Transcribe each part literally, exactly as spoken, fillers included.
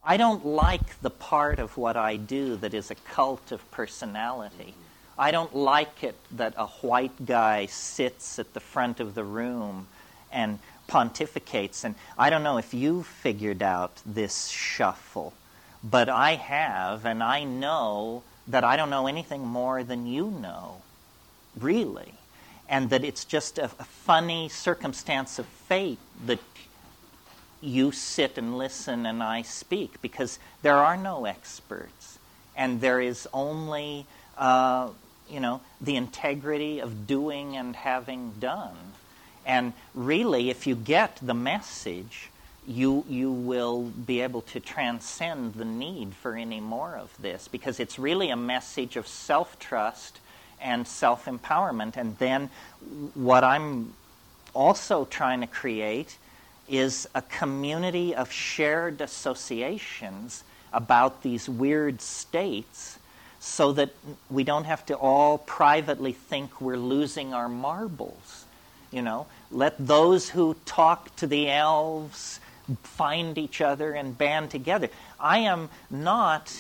I don't like the part of what I do that is a cult of personality. I don't like it that a white guy sits at the front of the room and pontificates. And I don't know if you've figured out this shuffle, but I have, and I know that I don't know anything more than you know, really. And that it's just a, a funny circumstance of fate that you sit and listen and I speak, because there are no experts. And there is only, uh, you know, the integrity of doing and having done. And really, if you get the message, you you will be able to transcend the need for any more of this, because it's really a message of self-trust and self-empowerment. And then what I'm also trying to create is a community of shared associations about these weird states, so that we don't have to all privately think we're losing our marbles. You know, let those who talk to the elves find each other and band together. I am not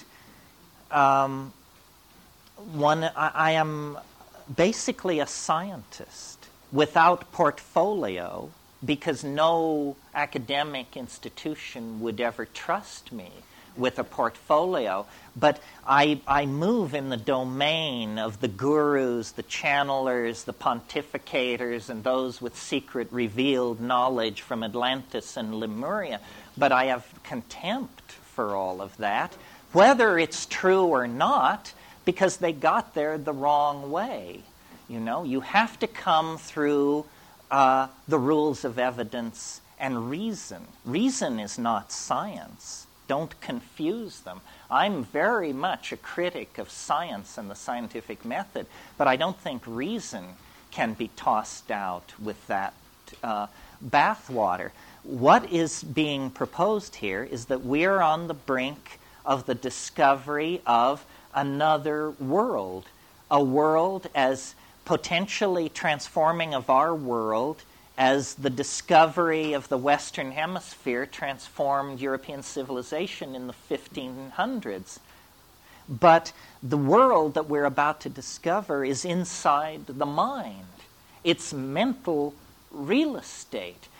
um, one, I, I am basically a scientist without portfolio, because no academic institution would ever trust me with a portfolio. But I, I move in the domain of the gurus, the channelers, the pontificators, and those with secret revealed knowledge from Atlantis and Lemuria. But I have contempt for all of that, whether it's true or not, because they got there the wrong way. You know, you have to come through uh, the rules of evidence and reason. Reason is not science. Don't confuse them. I'm very much a critic of science and the scientific method, but I don't think reason can be tossed out with that uh, bathwater. What is being proposed here is that we're on the brink of the discovery of another world, a world as potentially transforming of our world as the discovery of the Western Hemisphere transformed European civilization in the fifteen hundreds. But the world that we're about to discover is inside the mind. It's mental real estate.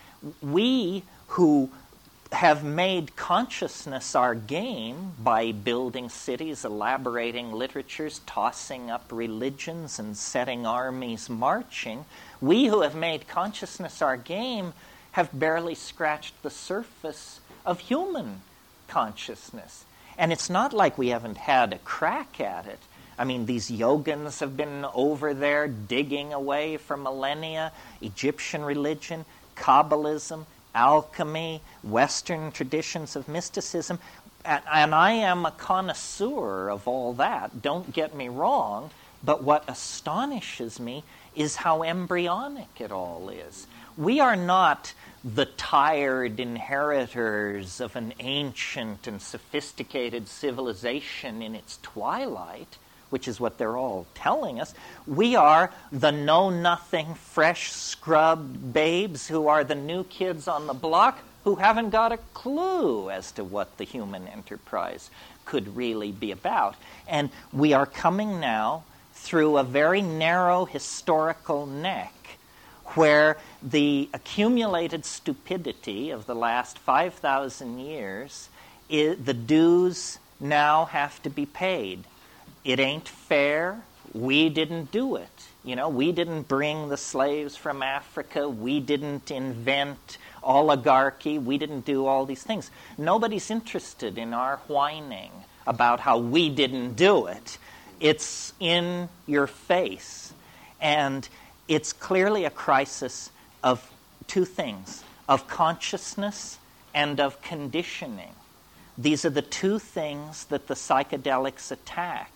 We who have made consciousness our game by building cities, elaborating literatures, tossing up religions, and setting armies marching, we who have made consciousness our game have barely scratched the surface of human consciousness. And it's not like we haven't had a crack at it. I mean, these yogins have been over there digging away for millennia. Egyptian religion, Kabbalism, alchemy, Western traditions of mysticism. And, and I am a connoisseur of all that, don't get me wrong, but what astonishes me is how embryonic it all is. We are not the tired inheritors of an ancient and sophisticated civilization in its twilight, which is what they're all telling us. We are the know-nothing, fresh scrubbed babes who are the new kids on the block who haven't got a clue as to what the human enterprise could really be about. And we are coming now through a very narrow historical neck where the accumulated stupidity of the last five thousand years, is, the dues now have to be paid. It ain't fair. We didn't do it. You know, we didn't bring the slaves from Africa. We didn't invent oligarchy. We didn't do all these things. Nobody's interested in our whining about how we didn't do it. It's in your face. And it's clearly a crisis of two things, of consciousness and of conditioning. These are the two things that the psychedelics attack.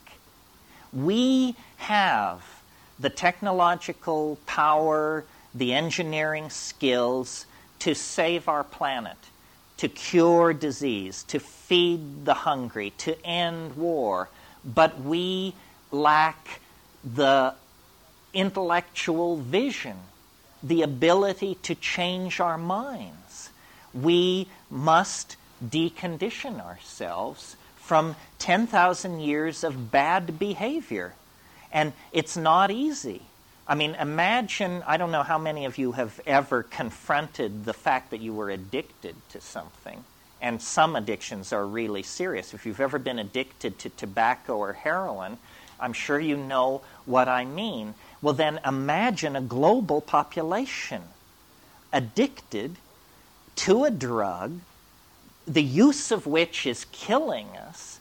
We have the technological power, the engineering skills to save our planet, to cure disease, to feed the hungry, to end war. But we lack the intellectual vision, the ability to change our minds. We must decondition ourselves from ten thousand years of bad behavior. And it's not easy. I mean, imagine, I don't know how many of you have ever confronted the fact that you were addicted to something. And some addictions are really serious. If you've ever been addicted to tobacco or heroin, I'm sure you know what I mean. Well, then imagine a global population addicted to a drug, the use of which is killing us,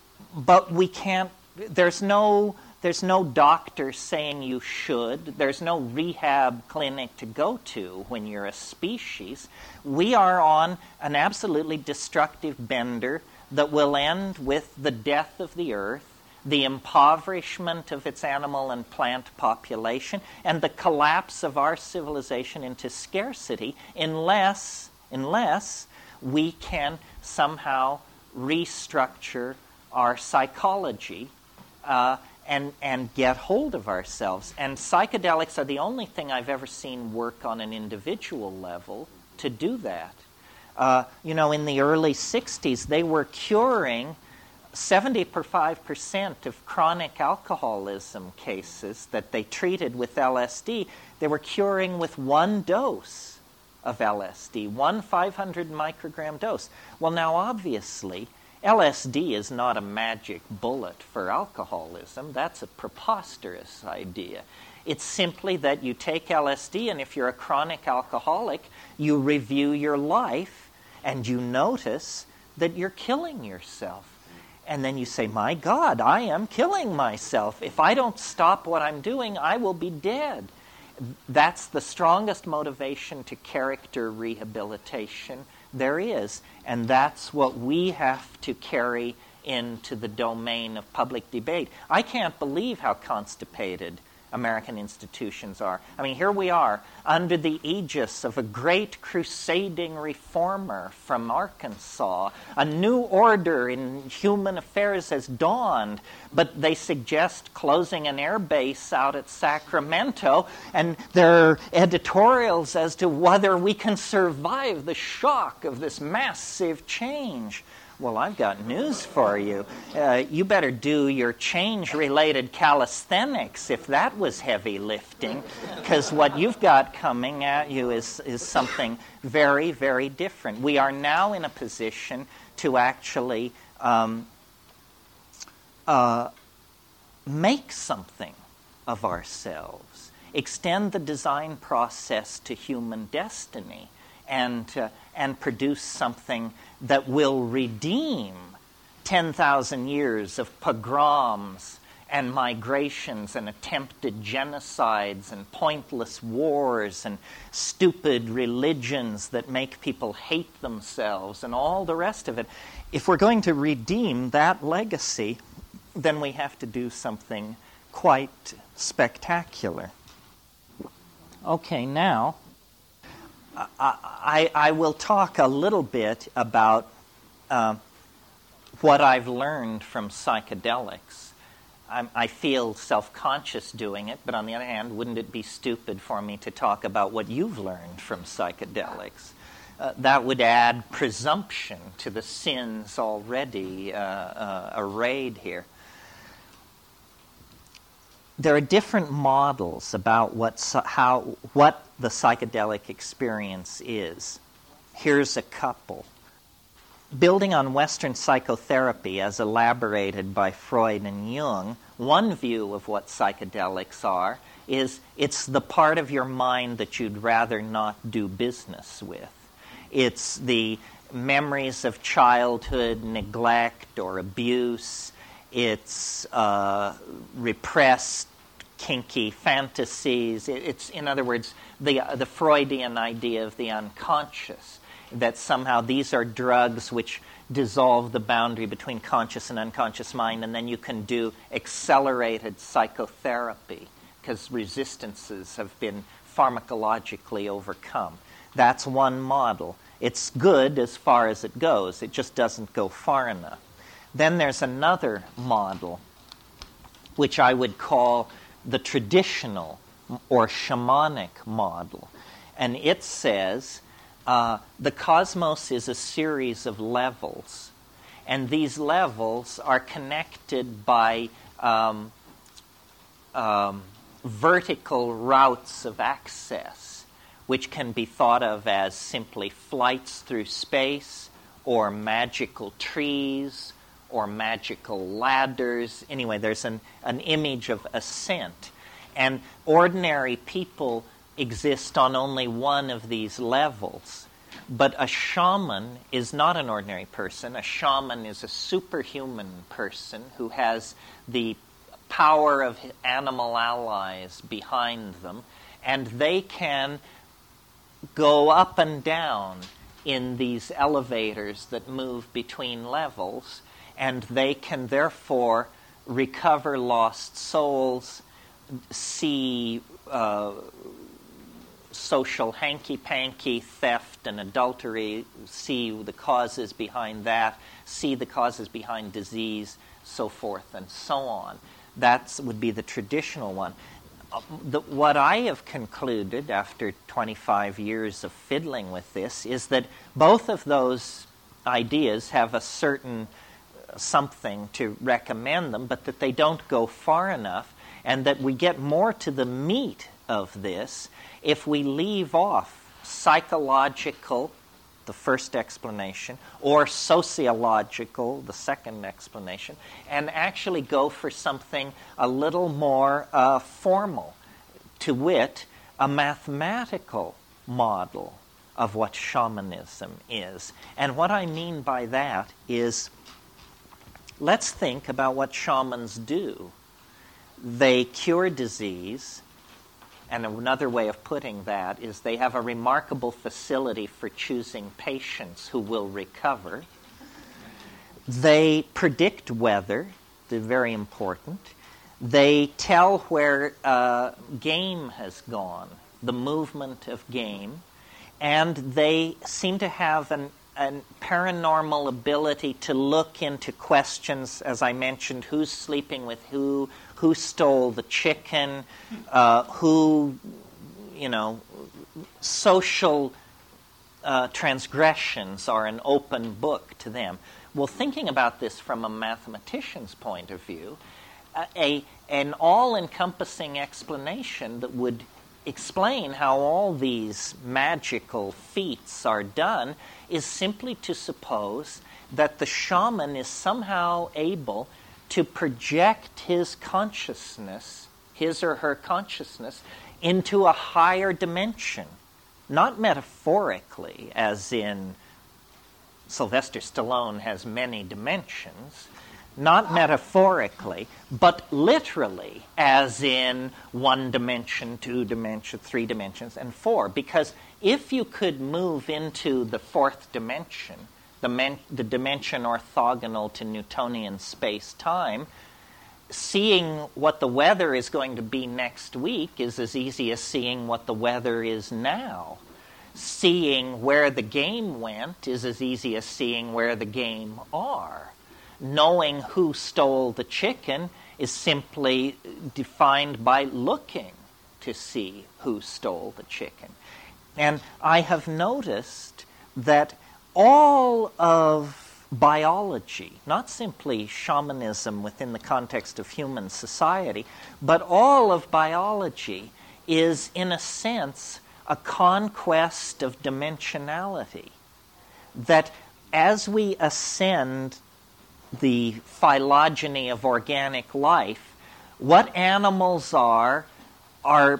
but we can't, there's no, there's no doctor saying you should, there's no rehab clinic to go to when you're a species. We are on an absolutely destructive bender that will end with the death of the earth, the impoverishment of its animal and plant population, and the collapse of our civilization into scarcity unless, unless we can somehow restructure our psychology uh, and, and get hold of ourselves. And psychedelics are the only thing I've ever seen work on an individual level to do that. Uh, you know, in the early sixties, they were curing seventy-five percent of chronic alcoholism cases that they treated with L S D, they were curing with one dose of L S D, one five hundred microgram dose. Well, now, obviously, L S D is not a magic bullet for alcoholism. That's a preposterous idea. It's simply that you take L S D, and if you're a chronic alcoholic, you review your life, and you notice that you're killing yourself. And then you say, my God, I am killing myself. If I don't stop what I'm doing, I will be dead. That's the strongest motivation to character rehabilitation there is. And that's what we have to carry into the domain of public debate. I can't believe how constipated American institutions are. I mean, here we are, under the aegis of a great crusading reformer from Arkansas. A new order in human affairs has dawned, but they suggest closing an air base out at Sacramento, and there are editorials as to whether we can survive the shock of this massive change. Well, I've got news for you. Uh, you better do your change-related calisthenics if that was heavy lifting, because what you've got coming at you is, is something very, very different. We are now in a position to actually um, uh, make something of ourselves, extend the design process to human destiny, and uh, and produce something that will redeem ten thousand years of pogroms and migrations and attempted genocides and pointless wars and stupid religions that make people hate themselves and all the rest of it. If we're going to redeem that legacy, then we have to do something quite spectacular. Okay, now I, I will talk a little bit about uh, what I've learned from psychedelics. I'm, I feel self-conscious doing it, but on the other hand, wouldn't it be stupid for me to talk about what you've learned from psychedelics? Uh, that would add presumption to the sins already uh, uh, arrayed here. There are different models about what how what the psychedelic experience is. Here's a couple. Building on Western psychotherapy as elaborated by Freud and Jung, one view of what psychedelics are is it's the part of your mind that you'd rather not do business with. It's the memories of childhood neglect or abuse. It's uh, repressed, kinky fantasies. It's, in other words, the uh, the Freudian idea of the unconscious, that somehow these are drugs which dissolve the boundary between conscious and unconscious mind, and then you can do accelerated psychotherapy because resistances have been pharmacologically overcome. That's one model. It's good as far as it goes. It just doesn't go far enough. Then there's another model, which I would call the traditional or shamanic model. And it says uh, the cosmos is a series of levels, and these levels are connected by um, um, vertical routes of access, which can be thought of as simply flights through space, or magical trees, or magical ladders. Anyway, there's an, an image of ascent. And ordinary people exist on only one of these levels. But a shaman is not an ordinary person. A shaman is a superhuman person who has the power of animal allies behind them, and they can go up and down in these elevators that move between levels, and they can therefore recover lost souls, see uh, social hanky-panky, theft and adultery, see the causes behind that, see the causes behind disease, so forth and so on. That would be the traditional one. Uh, the, what I have concluded after twenty-five years of fiddling with this is that both of those ideas have a certain something to recommend them, but that they don't go far enough, and that we get more to the meat of this if we leave off psychological, the first explanation, or sociological, the second explanation, and actually go for something a little more uh, formal, to wit, a mathematical model of what shamanism is. And what I mean by that is, let's think about what shamans do. They cure disease, and another way of putting that is they have a remarkable facility for choosing patients who will recover. They predict weather, they're very important. They tell where uh, game has gone, the movement of game, and they seem to have an a paranormal ability to look into questions, as I mentioned, who's sleeping with who, who stole the chicken, uh, who, you know, social uh, transgressions are an open book to them. Well, thinking about this from a mathematician's point of view, uh, a an all-encompassing explanation that would explain how all these magical feats are done is simply to suppose that the shaman is somehow able to project his consciousness, his or her consciousness, into a higher dimension. Not metaphorically, as in Sylvester Stallone has many dimensions, not metaphorically, but literally, as in one dimension, two dimensions, three dimensions, and four. Because if you could move into the fourth dimension, the, men- the dimension orthogonal to Newtonian space-time, seeing what the weather is going to be next week is as easy as seeing what the weather is now. Seeing where the game went is as easy as seeing where the game are. Knowing who stole the chicken is simply defined by looking to see who stole the chicken. And I have noticed that all of biology, not simply shamanism within the context of human society, but all of biology is, in a sense, a conquest of dimensionality. That as we ascend the phylogeny of organic life, what animals are, are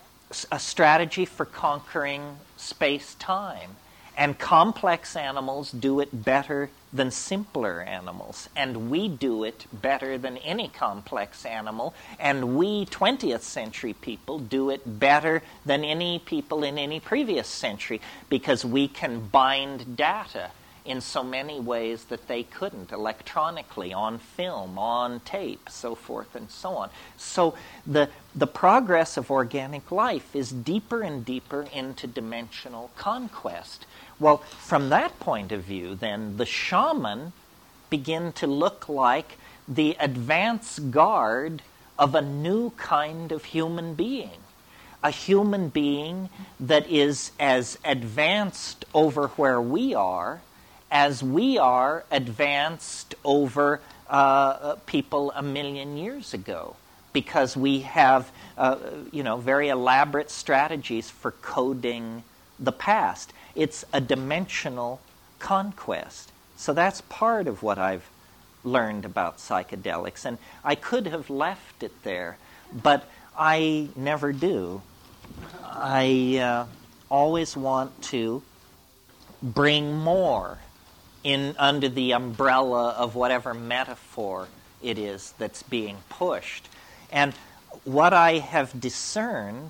a strategy for conquering space-time. And complex animals do it better than simpler animals. And we do it better than any complex animal. And we, twentieth century people, do it better than any people in any previous century, because we can bind data in so many ways that they couldn't, electronically, on film, on tape, so forth and so on. So the, the progress of organic life is deeper and deeper into dimensional conquest. Well, from that point of view, then, the shaman begin to look like the advance guard of a new kind of human being. a human being that is as advanced over where we are as we are advanced over uh, people a million years ago, because we have, uh, you know, very elaborate strategies for coding the past. It's a dimensional conquest. So that's part of what I've learned about psychedelics. And I could have left it there, but I never do. I uh, always want to bring more in under the umbrella of whatever metaphor it is that's being pushed. And what I have discerned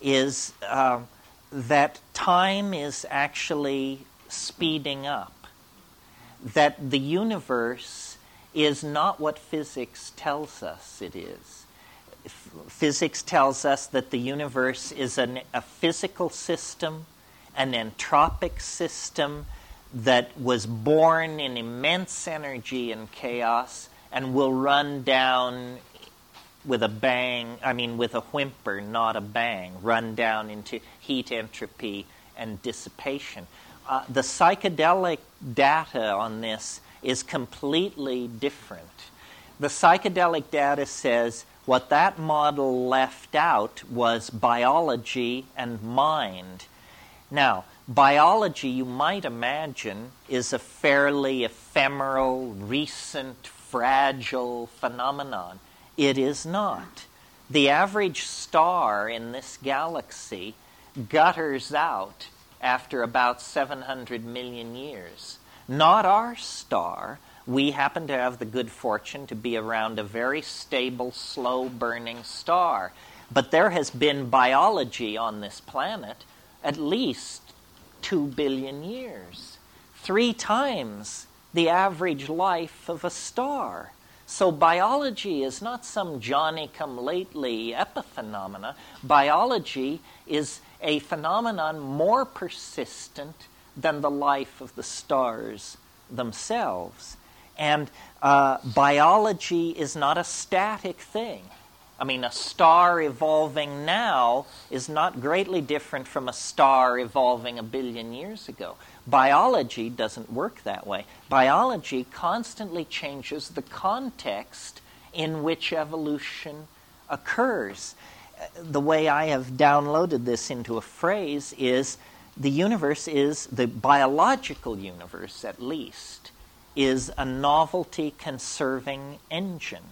is uh, that time is actually speeding up, that the universe is not what physics tells us it is. F- physics tells us that the universe is an, a physical system, an entropic system that was born in immense energy and chaos and will run down with a bang, I mean with a whimper, not a bang, run down into heat entropy and dissipation. Uh, the psychedelic data on this is completely different. The psychedelic data says what that model left out was biology and mind. Now, biology, you might imagine, is a fairly ephemeral, recent, fragile phenomenon. It is not. The average star in this galaxy gutters out after about seven hundred million years. Not our star. We happen to have the good fortune to be around a very stable, slow-burning star. But there has been biology on this planet at least two billion years. Three times the average life of a star. So biology is not some Johnny-come-lately epiphenomena. Biology is a phenomenon more persistent than the life of the stars themselves. And uh, biology is not a static thing. I mean, a star evolving now is not greatly different from a star evolving a billion years ago. Biology doesn't work that way. Biology constantly changes the context in which evolution occurs. The way I have downloaded this into a phrase is the universe is, the biological universe at least, is a novelty-conserving engine.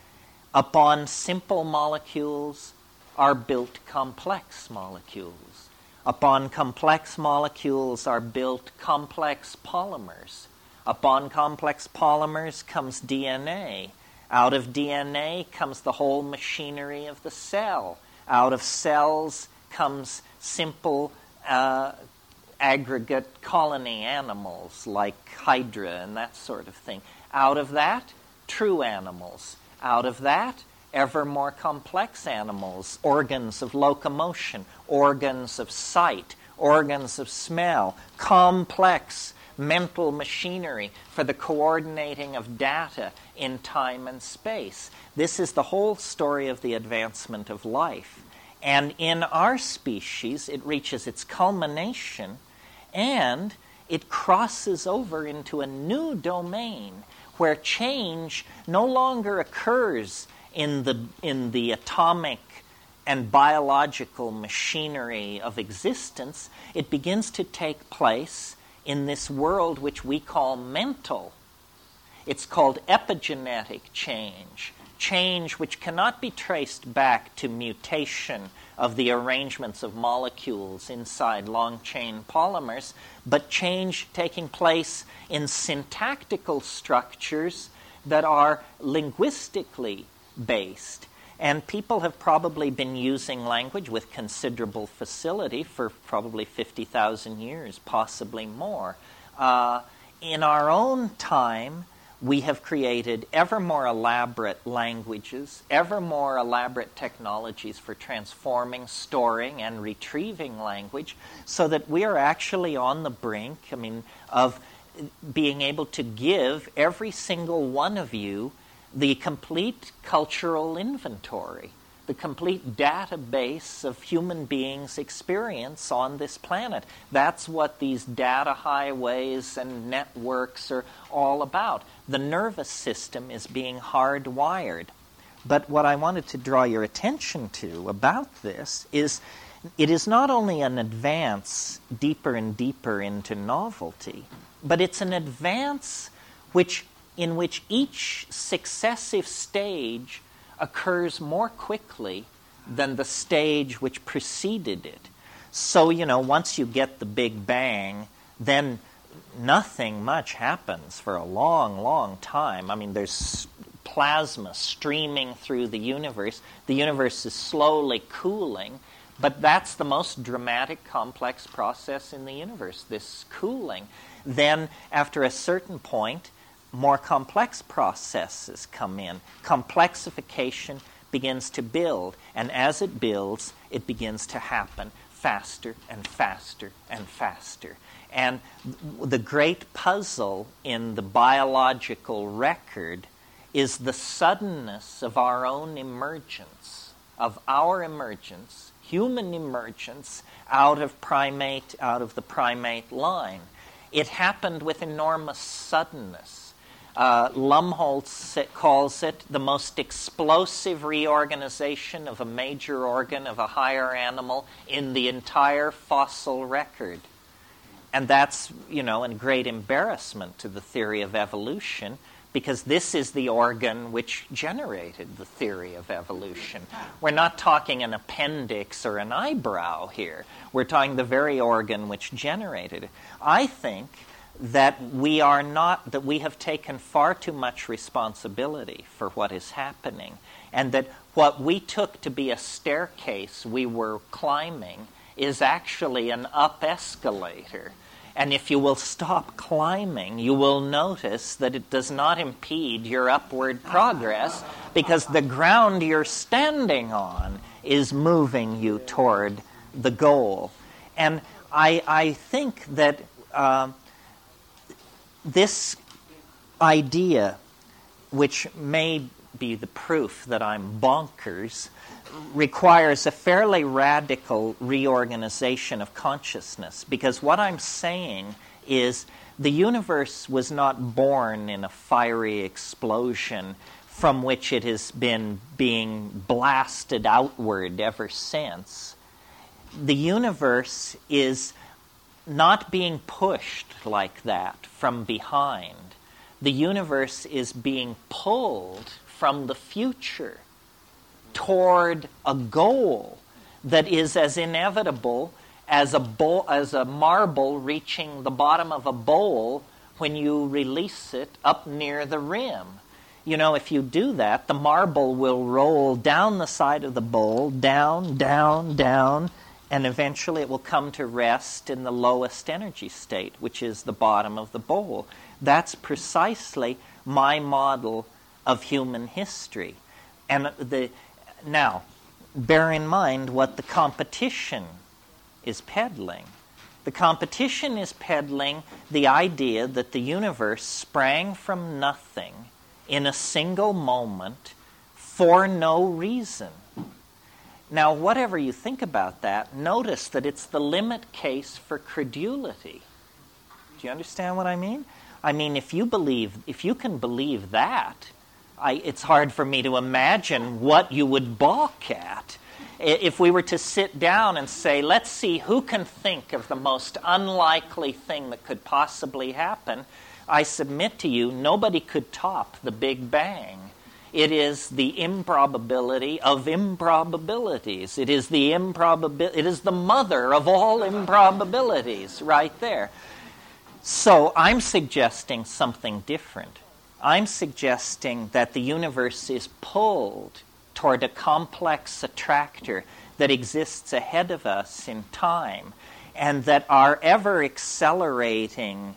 Upon simple molecules are built complex molecules. Upon complex molecules are built complex polymers. Upon complex polymers comes D N A. Out of D N A comes the whole machinery of the cell. Out of cells comes simple uh, aggregate colony animals like Hydra and that sort of thing. Out of that, true animals. Out of that, ever more complex animals, organs of locomotion, organs of sight, organs of smell, complex mental machinery for the coordinating of data in time and space. This is the whole story of the advancement of life. And in our species, it reaches its culmination and it crosses over into a new domain where change no longer occurs in the, in the atomic and biological machinery of existence. It begins to take place in this world which we call mental. It's called epigenetic change, change which cannot be traced back to mutation of the arrangements of molecules inside long-chain polymers, but change taking place in syntactical structures that are linguistically based. And people have probably been using language with considerable facility for probably fifty thousand years, possibly more. Uh, in our own time, we have created ever more elaborate languages, ever more elaborate technologies for transforming, storing, and retrieving language, so that we are actually on the brink, I mean, of being able to give every single one of you the complete cultural inventory the complete database of human beings' experience on this planet. That's what these data highways and networks are all about. The nervous system is being hardwired. But what I wanted to draw your attention to about this is it is not only an advance deeper and deeper into novelty, but it's an advance which in which each successive stage occurs more quickly than the stage which preceded it. So, you know, once you get the Big Bang, then nothing much happens for a long, long time. I mean, there's plasma streaming through the universe. The universe is slowly cooling, but that's the most dramatic, complex process in the universe, this cooling. Then, after a certain point, more complex processes come in. Complexification begins to build, and as it builds, it begins to happen faster and faster and faster. And the great puzzle in the biological record is the suddenness of our own emergence, of our emergence, human emergence, out of primate, out of the primate line. It happened with enormous suddenness. Uh, Lumholtz calls it the most explosive reorganization of a major organ of a higher animal in the entire fossil record. And that's, you know, a great embarrassment to the theory of evolution, because this is the organ which generated the theory of evolution. We're not talking an appendix or an eyebrow here. We're talking the very organ which generated it. I think that we are not, that we have taken far too much responsibility for what is happening, and that what we took to be a staircase we were climbing is actually an up escalator. And if you will stop climbing, you will notice that it does not impede your upward progress, because the ground you're standing on is moving you toward the goal. And I, I think that uh, this idea, which may be the proof that I'm bonkers, requires a fairly radical reorganization of consciousness, because what I'm saying is the universe was not born in a fiery explosion from which it has been being blasted outward ever since. The universe is not being pushed like that from behind. The universe is being pulled from the future toward a goal that is as inevitable as a bowl, as a marble reaching the bottom of a bowl when you release it up near the rim. You know, if you do that, the marble will roll down the side of the bowl, down, down, down, and eventually it will come to rest in the lowest energy state, which is the bottom of the bowl. That's precisely my model of human history. And the now, bear in mind what the competition is peddling. The competition is peddling the idea that the universe sprang from nothing in a single moment for no reason. Now, whatever you think about that, notice that it's the limit case for credulity. Do you understand what I mean? I mean, if you believe, if you can believe that, I, it's hard for me to imagine what you would balk at. If we were to sit down and say, let's see who can think of the most unlikely thing that could possibly happen, I submit to you, nobody could top the Big Bang. It is the improbability of improbabilities. It is the improbabil- It is the mother of all improbabilities right there. So I'm suggesting something different. I'm suggesting that the universe is pulled toward a complex attractor that exists ahead of us in time, and that our ever-accelerating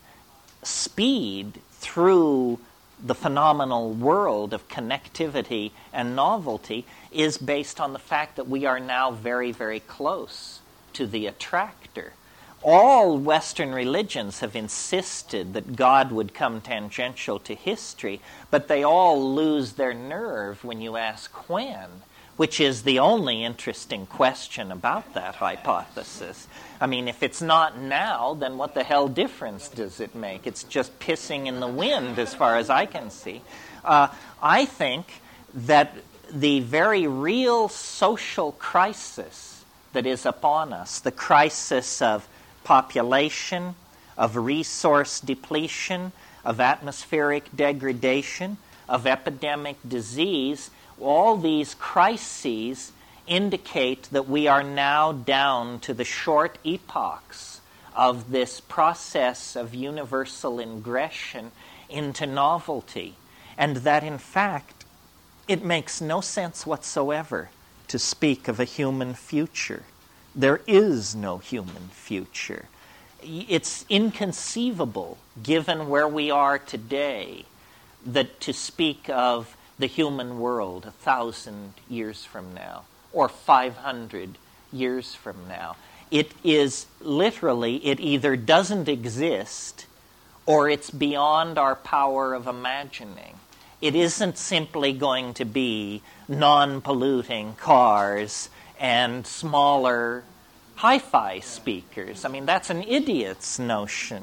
speed through the phenomenal world of connectivity and novelty is based on the fact that we are now very, very close to the attractor. All Western religions have insisted that God would come tangential to history, but they all lose their nerve when you ask when. which is the only interesting question about that hypothesis. I mean, if it's not now, then what the hell difference does it make? It's just pissing in the wind as far as I can see. Uh, I think that the very real social crisis that is upon us, the crisis of population, of resource depletion, of atmospheric degradation, of epidemic disease, all these crises indicate that we are now down to the short epochs of this process of universal ingression into novelty, and that in fact it makes no sense whatsoever to speak of a human future. There is no human future. It's inconceivable, given where we are today, that to speak of the human world a thousand years from now, or five hundred years from now. It is literally, it either doesn't exist, or it's beyond our power of imagining. It isn't simply going to be non-polluting cars and smaller hi-fi speakers. I mean, that's an idiot's notion.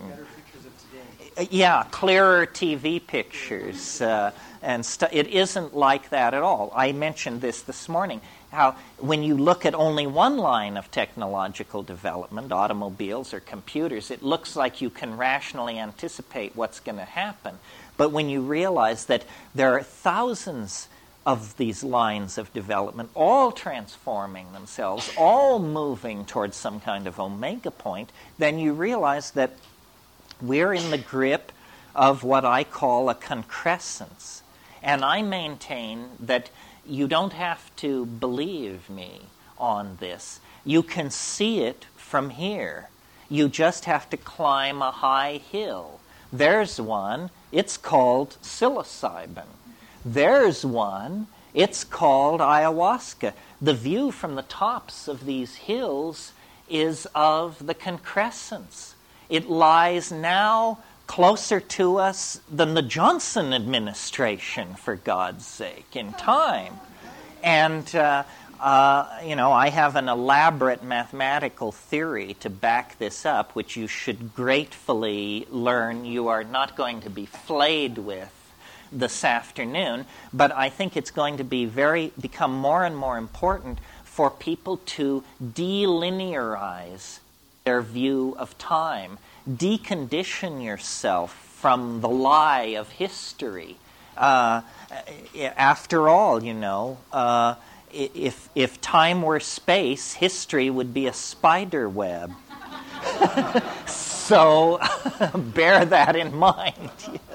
Yeah, clearer T V pictures. Uh, and stu- it isn't like that at all. I mentioned this this morning, how when you look at only one line of technological development, automobiles or computers, it looks like you can rationally anticipate what's going to happen. But when you realize that there are thousands of these lines of development, all transforming themselves, all moving towards some kind of omega point, then you realize that we're in the grip of what I call a concrescence. And I maintain that you don't have to believe me on this. You can see it from here. You just have to climb a high hill. There's one. It's called psilocybin. There's one. It's called ayahuasca. The view from the tops of these hills is of the concrescence. It lies now closer to us than the Johnson administration, for God's sake, in time. And, uh, uh, you know, I have an elaborate mathematical theory to back this up, which you should gratefully learn you are not going to be flayed with this afternoon, but I think it's going to be very become more and more important for people to delinearize their view of time. Decondition yourself from the lie of history. Uh, after all, you know, uh, if if time were space, history would be a spider web. So bear that in mind.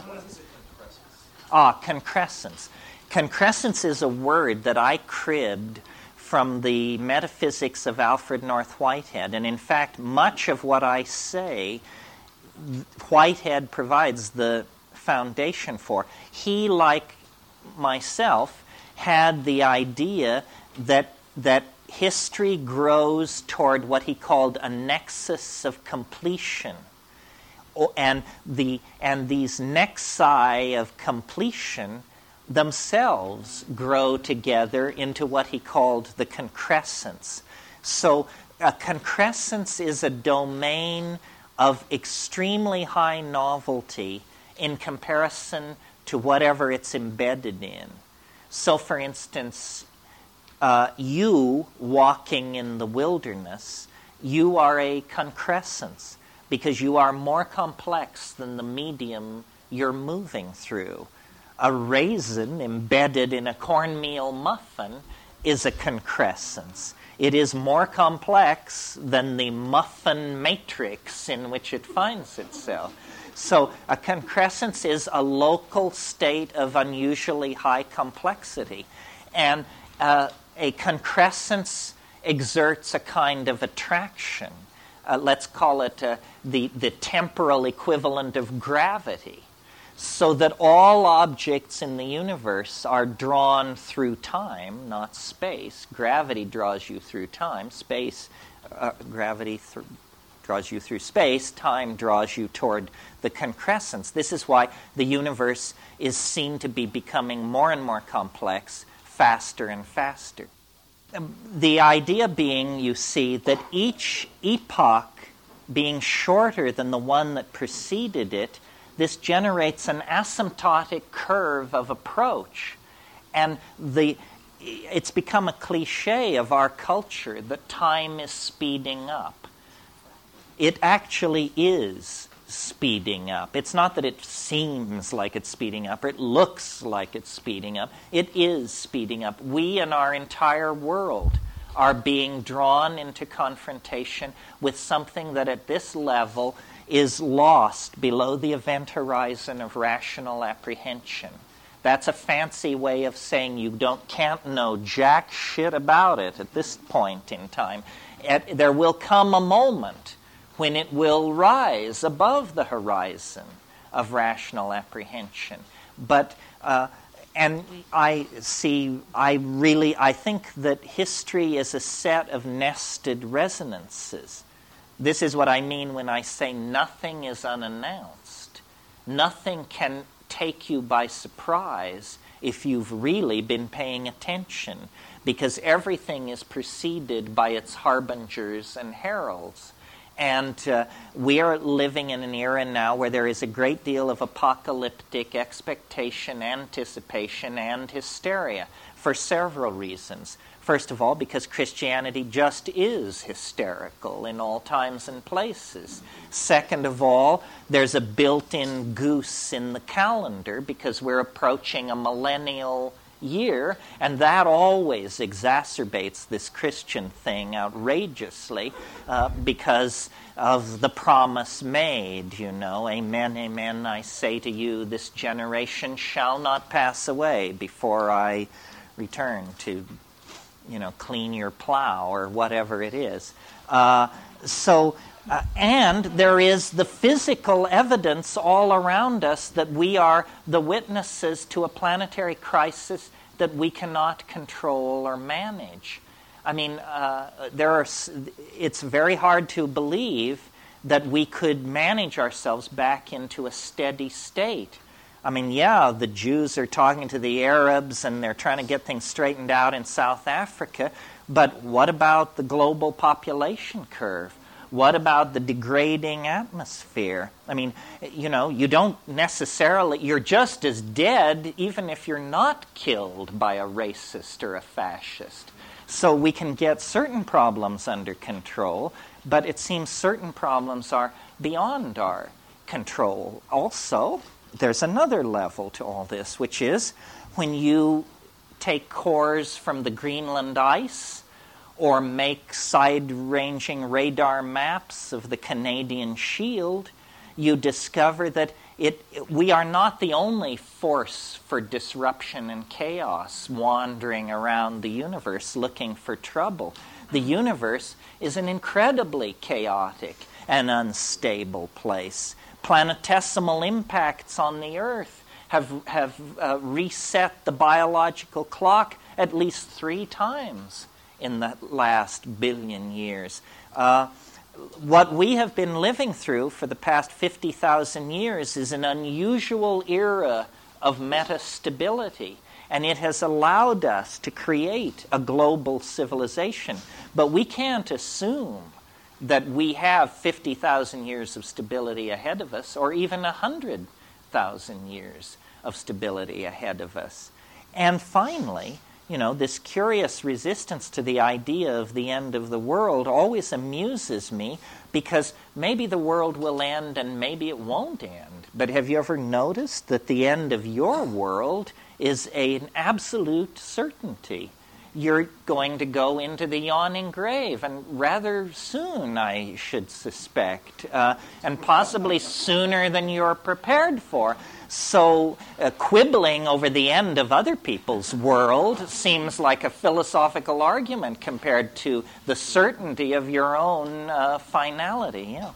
Ah, concrescence. Concrescence is a word that I cribbed from the metaphysics of Alfred North Whitehead. And in fact, much of what I say, Whitehead provides the foundation for. He, like myself, had the idea that that history grows toward what he called a nexus of completion. And the and these nexi of completion themselves grow together into what he called the concrescence. So a concrescence is a domain of extremely high novelty in comparison to whatever it's embedded in. So, for instance, uh, you walking in the wilderness, you are a concrescence because you are more complex than the medium you're moving through. A raisin embedded in a cornmeal muffin is a concrescence. It is more complex than the muffin matrix in which it finds itself. So a concrescence is a local state of unusually high complexity. And uh, a concrescence exerts a kind of attraction. Uh, let's call it uh, the, the temporal equivalent of gravity. So that all objects in the universe are drawn through time, not space. Gravity draws you through time. Space, uh, gravity th- draws you through space. Time draws you toward the concrescence. This is why the universe is seen to be becoming more and more complex, faster and faster. the idea being, you see, that each epoch being shorter than the one that preceded it, this generates an asymptotic curve of approach. And the it's become a cliche of our culture that time is speeding up. It actually is speeding up. It's not that it seems like it's speeding up or it looks like it's speeding up. It is speeding up. We and our entire world are being drawn into confrontation with something that at this level is lost below the event horizon of rational apprehension. That's a fancy way of saying you don't can't know jack shit about it at this point in time. At, there will come a moment when it will rise above the horizon of rational apprehension. But uh, and I see, I really, I think that history is a set of nested resonances. This is what I mean when I say nothing is unannounced. Nothing can take you by surprise if you've really been paying attention, because everything is preceded by its harbingers and heralds. And uh, we are living in an era now where there is a great deal of apocalyptic expectation, anticipation, and hysteria for several reasons. First of all, because Christianity just is hysterical in all times and places. Second of all, there's a built-in goose in the calendar because we're approaching a millennial year, and that always exacerbates this Christian thing outrageously uh, because of the promise made, you know, amen, amen, I say to you, this generation shall not pass away before I return to, you know, clean your plow or whatever it is. Uh, so, uh, and there is the physical evidence all around us that we are the witnesses to a planetary crisis that we cannot control or manage. I mean, uh, there are. It's very hard to believe that we could manage ourselves back into a steady state. I mean, yeah, the Jews are talking to the Arabs and they're trying to get things straightened out in South Africa, but what about the global population curve? What about the degrading atmosphere? I mean, you know, you don't necessarily, you're just as dead even if you're not killed by a racist or a fascist. So we can get certain problems under control, but it seems certain problems are beyond our control. Also, there's another level to all this, which is when you take cores from the Greenland ice or make side-ranging radar maps of the Canadian Shield, you discover that it, we are not the only force for disruption and chaos wandering around the universe looking for trouble. The universe is an incredibly chaotic and unstable place. Planetesimal impacts on the Earth have, have uh, reset the biological clock at least three times in the last billion years. Uh, what we have been living through for the past fifty thousand years is an unusual era of metastability, and it has allowed us to create a global civilization. But we can't assume that we have fifty thousand years of stability ahead of us, or even one hundred thousand years of stability ahead of us. And finally, you know, this curious resistance to the idea of the end of the world always amuses me, because maybe the world will end and maybe it won't end. But have you ever noticed that the end of your world is a, an absolute certainty? You're going to go into the yawning grave, and rather soon, I should suspect, uh, and possibly sooner than you're prepared for. So uh, quibbling over the end of other people's world seems like a philosophical argument compared to the certainty of your own uh, finality. Yeah.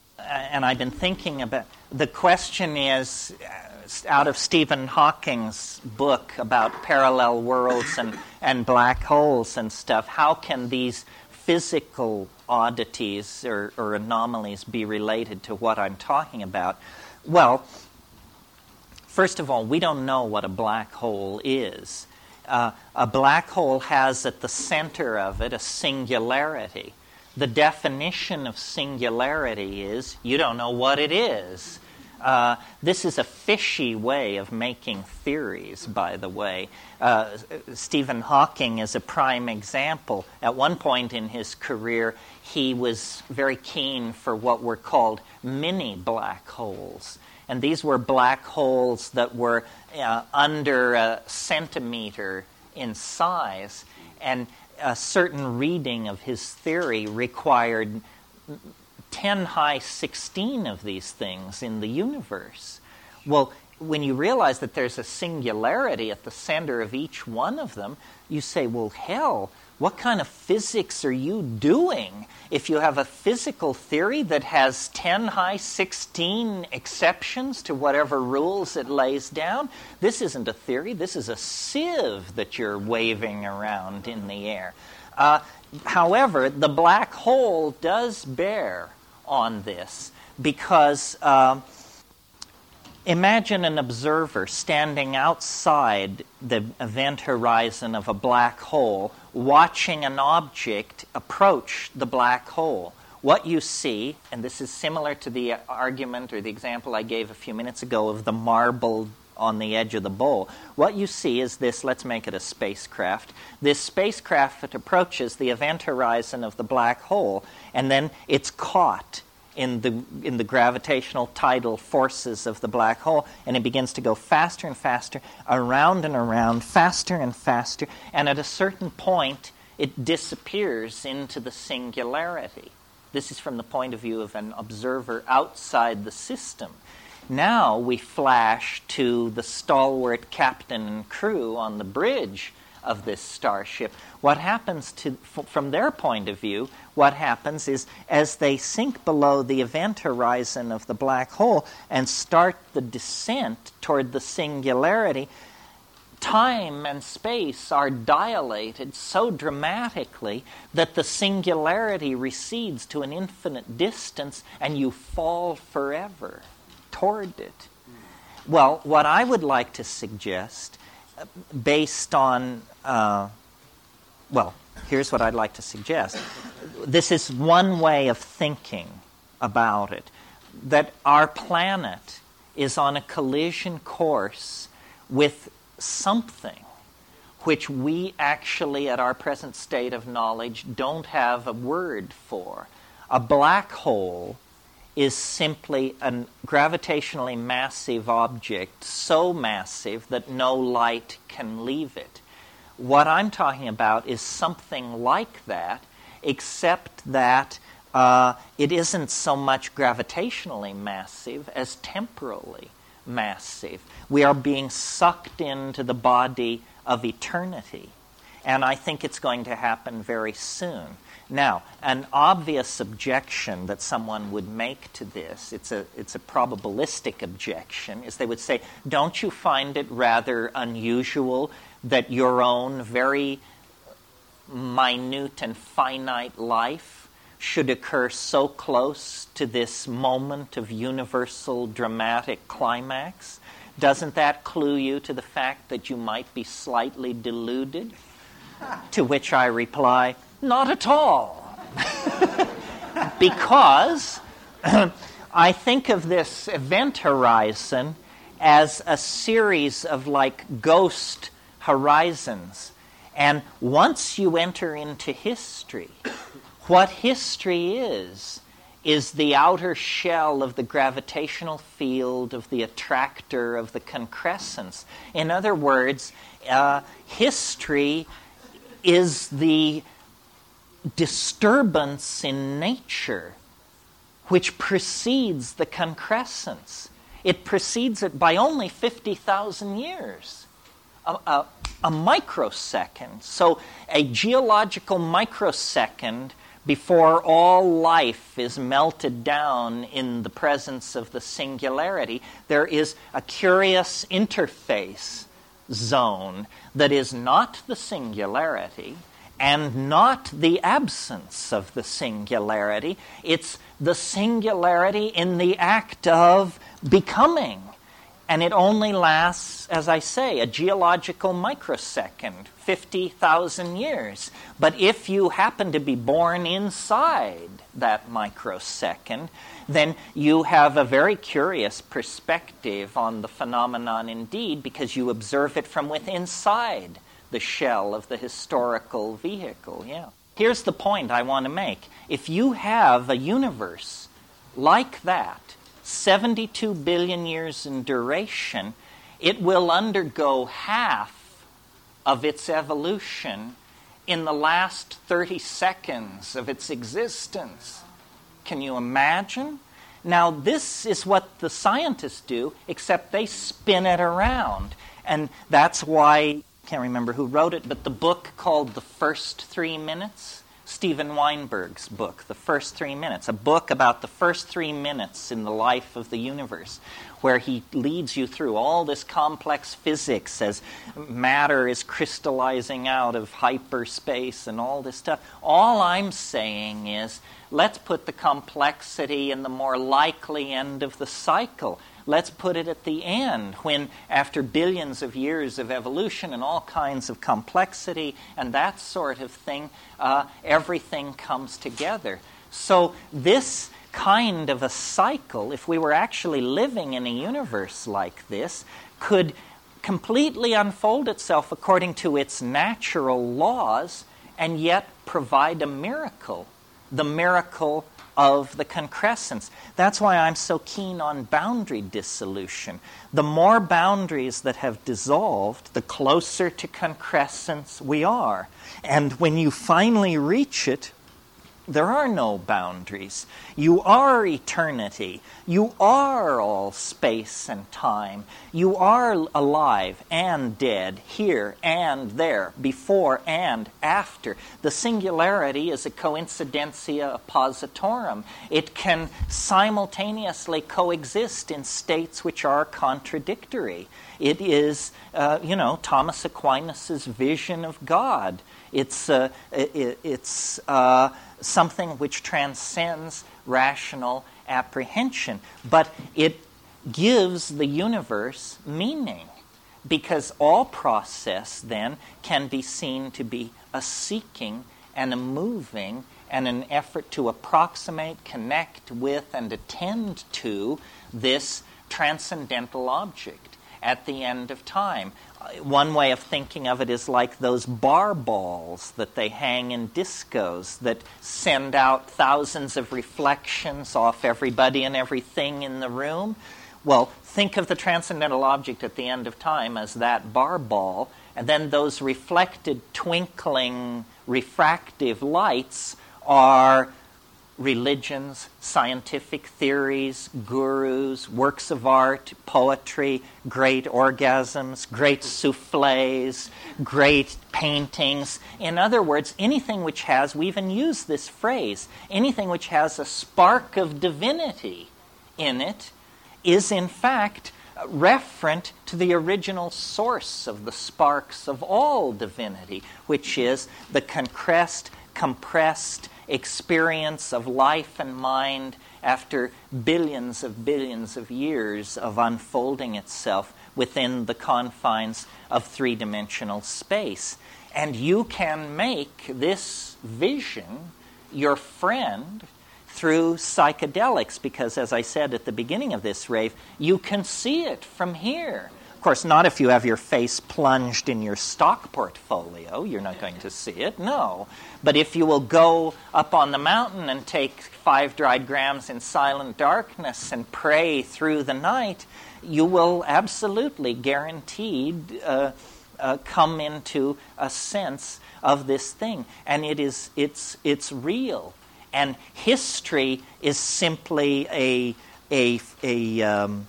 And I've been thinking about, the question is, out of Stephen Hawking's book about parallel worlds and, and black holes and stuff, how can these physical oddities or, or anomalies be related to what I'm talking about? Well, first of all, we don't know what a black hole is. uh, a black hole has at the center of it a singularity. The definition of singularity is you don't know what it is. Uh, this is a fishy way of making theories, by the way. Uh, Stephen Hawking is a prime example. At one point in his career, he was very keen for what were called mini black holes. And these were black holes that were uh, under a centimeter in size. And a certain reading of his theory required ten high sixteen of these things in the universe. Well, when you realize that there's a singularity at the center of each one of them, you say, well, hell, what kind of physics are you doing if you have a physical theory that has ten high sixteen exceptions to whatever rules it lays down? This isn't a theory. This is a sieve that you're waving around in the air. Uh, however, the black hole does bear on this, because uh, imagine an observer standing outside the event horizon of a black hole, watching an object approach the black hole. What you see, and this is similar to the argument or the example I gave a few minutes ago of the marble on the edge of the bowl, what you see is this, let's make it a spacecraft. This spacecraft that approaches the event horizon of the black hole, and then it's caught in the in the gravitational tidal forces of the black hole, and it begins to go faster and faster, around and around, faster and faster, and at a certain point, it disappears into the singularity. This is from the point of view of an observer outside the system. Now we flash to the stalwart captain and crew on the bridge of this starship. What happens to, from their point of view, what happens is as they sink below the event horizon of the black hole and start the descent toward the singularity, time and space are dilated so dramatically that the singularity recedes to an infinite distance and you fall forever toward it. Well, what I would like to suggest, based on, uh, well, here's what I'd like to suggest. This is one way of thinking about it, that our planet is on a collision course with something which we actually, at our present state of knowledge, don't have a word for. A black hole is simply a gravitationally massive object, so massive that no light can leave it. What I'm talking about is something like that, except that uh, it isn't so much gravitationally massive as temporally massive. We are being sucked into the body of eternity, and I think it's going to happen very soon. Now, an obvious objection that someone would make to this, it's a it's a probabilistic objection, is they would say, don't you find it rather unusual that your own very minute and finite life should occur so close to this moment of universal dramatic climax? Doesn't that clue you to the fact that you might be slightly deluded? To which I reply, not at all. Because I think of this event horizon as a series of like ghost horizons. And once you enter into history, what history is, is the outer shell of the gravitational field of the attractor of the concrescence. In other words, uh, history is the disturbance in nature which precedes the concrescence. It precedes it by only fifty thousand years. A, a, a microsecond. So a geological microsecond before all life is melted down in the presence of the singularity, there is a curious interface zone that is not the singularity and not the absence of the singularity. It's the singularity in the act of becoming. And it only lasts, as I say, a geological microsecond, fifty thousand years. But if you happen to be born inside that microsecond, then you have a very curious perspective on the phenomenon indeed, because you observe it from within inside the shell of the historical vehicle. Yeah. Here's the point I want to make. If you have a universe like that, seventy-two billion years in duration, it will undergo half of its evolution in the last thirty seconds of its existence. Can you imagine? Now, this is what the scientists do, except they spin it around. And that's why, I can't remember who wrote it, but the book called The First Three Minutes, Steven Weinberg's book, The First Three Minutes, a book about the first three minutes in the life of the universe, where he leads you through all this complex physics as matter is crystallizing out of hyperspace and all this stuff. All I'm saying is, let's put the complexity in the more likely end of the cycle. Let's put it at the end, when after billions of years of evolution and all kinds of complexity and that sort of thing, uh, everything comes together. So this kind of a cycle, if we were actually living in a universe like this, could completely unfold itself according to its natural laws and yet provide a miracle, the miracle of the concrescence. That's why I'm so keen on boundary dissolution. The more boundaries that have dissolved, the closer to concrescence we are. And when you finally reach it, there are no boundaries. You are eternity. You are all space and time. You are alive and dead, here and there, before and after. The singularity is a coincidentia oppositorum. It can simultaneously coexist in states which are contradictory. It is, uh, you know, Thomas Aquinas' vision of God. It's, uh, it, it's uh, something which transcends rational apprehension. But it gives the universe meaning, because all process then can be seen to be a seeking and a moving and an effort to approximate, connect with, and attend to this transcendental object at the end of time. One way of thinking of it is like those bar balls that they hang in discos that send out thousands of reflections off everybody and everything in the room. Well, think of the transcendental object at the end of time as that bar ball, and then those reflected, twinkling, refractive lights are religions, scientific theories, gurus, works of art, poetry, great orgasms, great souffles, great paintings. In other words, anything which has, we even use this phrase, anything which has a spark of divinity in it is in fact referent to the original source of the sparks of all divinity, which is the concrest, compressed experience of life and mind after billions of billions of years of unfolding itself within the confines of three-dimensional space. And you can make this vision your friend through psychedelics, because, as I said at the beginning of this rave, you can see it from here. Of course, not if you have your face plunged in your stock portfolio. You're not going to see it, no. But if you will go up on the mountain and take five dried grams in silent darkness and pray through the night, you will absolutely, guaranteed, uh, uh, come into a sense of this thing. And it is, it's, it's real. And history is simply a, a, a um,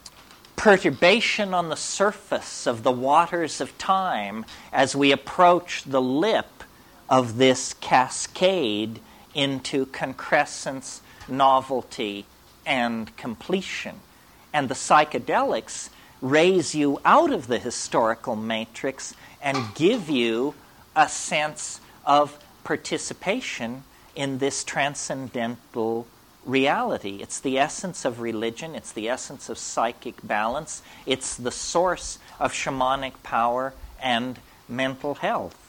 perturbation on the surface of the waters of time as we approach the lip of this cascade into concrescence, novelty, and completion. And the psychedelics raise you out of the historical matrix and give you a sense of participation in this transcendental reality. It's the essence of religion. It's the essence of psychic balance. It's the source of shamanic power and mental health.